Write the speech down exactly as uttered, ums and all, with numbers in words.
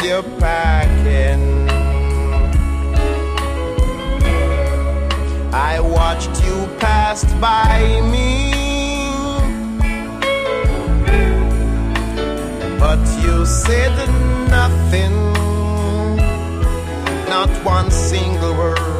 you're packing. I watched you pass by me, but you said nothing, not one single word.